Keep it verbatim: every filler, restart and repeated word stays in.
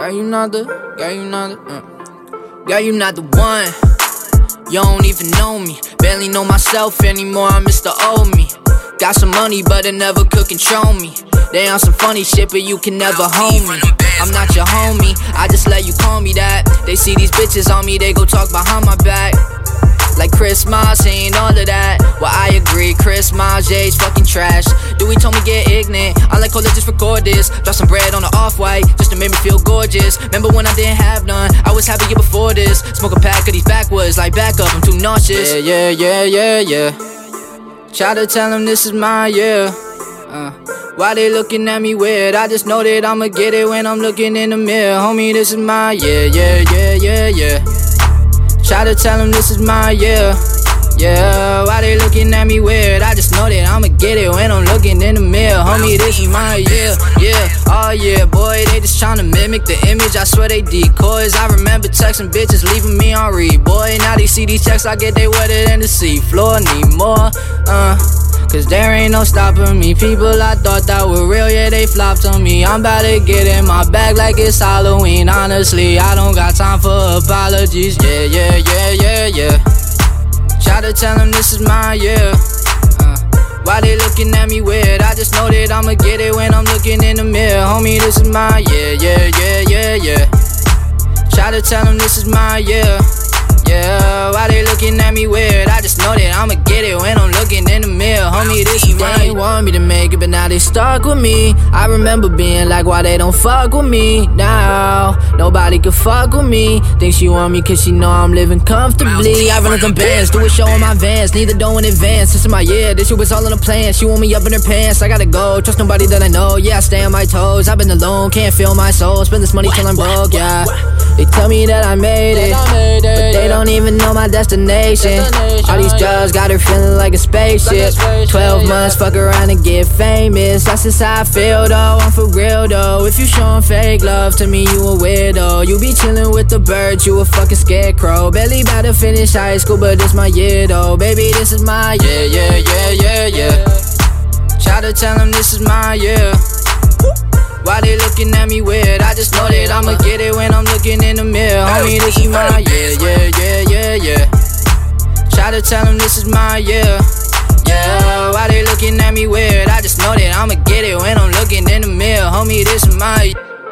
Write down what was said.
Girl, you not the, girl, you not the, uh. Girl, you not the one. You don't even know me. Barely know myself anymore, I'm Mister Old Me. Got some money, but it never could control me. They on some funny shit, but you can never hold me. I'm not your homie, I just let you call me that. They see these bitches on me, they go talk behind my back. Like Chris Mars, ain't all of that. Well, I agree, Chris Mars, Jay's fucking trash. Dewey told me get ignorant, I like, hold it, just record this. Drop some bread on the off-white, just to make me feel gorgeous. Remember when I didn't have none, I was happier before this. Smoke a pack of these backwoods, like back up, I'm too nauseous. Yeah, yeah, yeah, yeah, yeah. Try to tell them this is my year. uh, Why they looking at me weird? I just know that I'ma get it when I'm looking in the mirror. Homie, this is my year, yeah, yeah, yeah, yeah. Try to tell them this is my year. Yeah, why they looking at me weird? I just know that I'ma get it when I'm looking in the mirror. Homie, this is my year. Yeah, oh yeah, boy, they just tryna mimic the image. I swear they decoys. I remember texting bitches, leaving me on read. Boy, now they see these texts I get, they wetter than the sea floor. Need more, uh cause there ain't no stopping me. People I thought that were real, yeah, they flopped on me. I'm about to get in my bag like it's Halloween. Honestly, I don't got time for apologies. Yeah, yeah, yeah, yeah, yeah. Try to tell them this is my year. uh, Why they looking at me weird? I just know that I'ma get it when I'm looking in the mirror. Homie, this is my year, yeah, yeah, yeah, yeah. Try to tell them this is my year. Yeah, why they looking at me weird? I just know that I'ma get it when I'm looking in the mirror. Homie, this is my. They ain't want me to make it, but now they stuck with me. I remember being like, why they don't fuck with me now? Nobody can fuck with me. Think she want me cause she know I'm living comfortably. I run up them bands, do a show on my Vans. Neither dough in advance, this is my year. This shit was all in the plan. She want me up in her pants, I gotta go. Trust nobody that I know, yeah, I stay on my toes. I've been alone, can't feel my soul. Spend this money till I'm broke, yeah. They tell me that I made it, but they don't even know my destination. All these drugs got her feeling like a spaceship. Twelve months, fuck around and get famous. That's just how I feel though, I'm for real though. If you showing fake love to me, you a weirdo. You be chillin' with the birds, you a fucking scarecrow. Barely about to finish high school, but this my year though. Baby, this is my year, yeah, yeah, yeah, yeah. Try to tell them this is my year. Why they looking at me weird? I just know that I'ma get it when I'm looking in the mirror. Homie, this is my year, yeah, yeah, yeah, yeah. Try to tell them this is my year. Yeah, why they looking at me weird? I just know that I'ma get it when I'm looking in the mirror. Homie, this is my